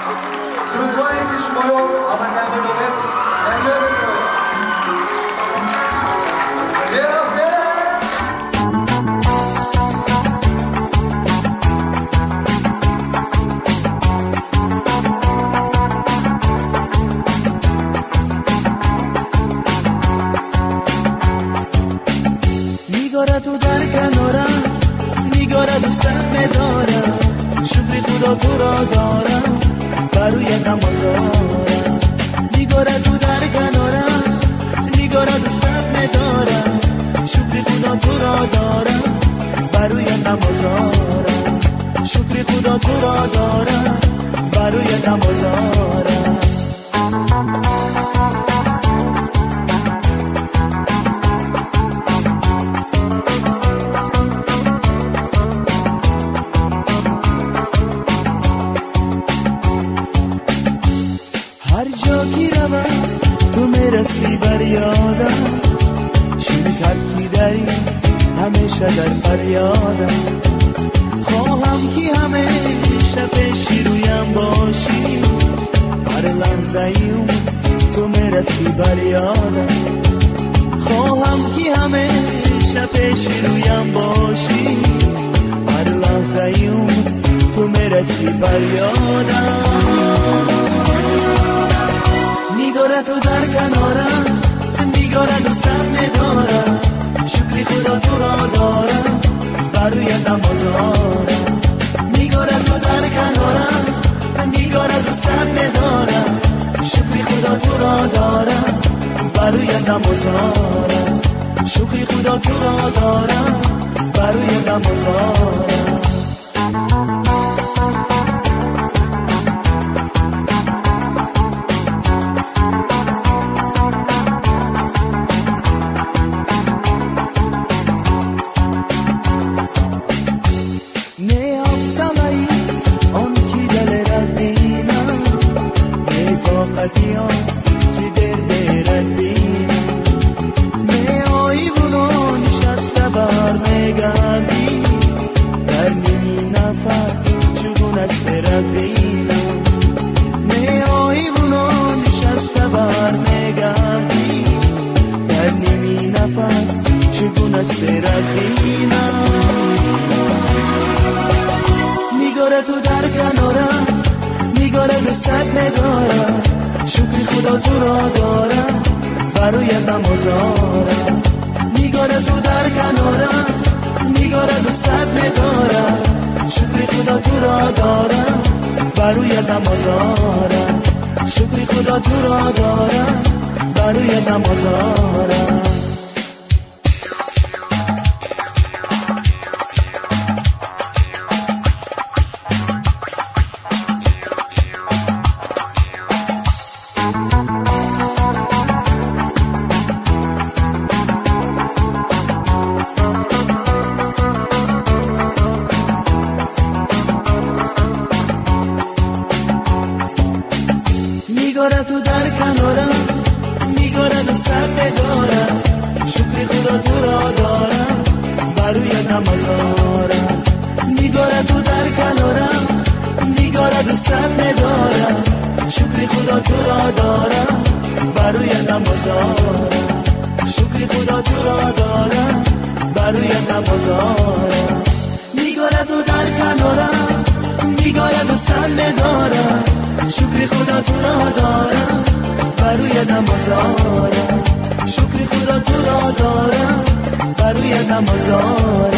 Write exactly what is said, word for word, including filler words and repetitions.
فرودگاهی که شما رو آمدن ببینید نجای بسید میگاره تو در کنارم میگاره دوستت ندارم شکری خدا تو را دارم بروی نمازارم میگاره تو در کنارم میگاره دوستت ندارم شکری خدا تو را دارم بروی نمازارم شکری خدا تو را دارم بروی نمازارم هر جا کی روم تو میرسی بر یادم شرکت کی داری همیشه در فریادم خواهم کی همیشه پیشی رویم باشی هر لحظه ایم تو میرسی بر یادم خواهم کی همیشه پیشی رویم باشی هر لحظه ایم تو میرسی بر یادم میگاره تو در کنارم میگاره دوستت ندارم شکری خدا تو را دارم بروی نمازارم میگاره تو در کنارم میگاره دوستت ندارم شکری خدا تو را دارم بروی نمازارم شکری خدا تو را دارم بروی نمازارم که در دیرت بینم می آیی بلو نشسته بر میگردی در نیمی نفس چگونه سرت بینم می آیی بلو نشسته بر میگردی در نیمی نفس چگونه سرت بینم میگاره تو در کنارم میگاره دوستت ندارم شکری خدا تو را دارم بروی نمازارم میگاره تو در کنارم میگاره دوستت ندارم شکری خدا تو را دارم بروی نمازارم شکری خدا تو را دارم بروی نمازارم میگاره تو در کنارم میگاره دوستت ندارم شکری خدا تو را دارم بروی نمازارم میگاره تو در کنارم میگاره دوستت ندارم شکری خدا تو را دارم بروی نمازارم شکری خدا تو را دارم بروی نمازارم میگاره تو در کنارم میگاره دوستت ندارم شکری خدا تو را دارم بروی نمازارم شکری خدا تو را دارم بروی نمازارم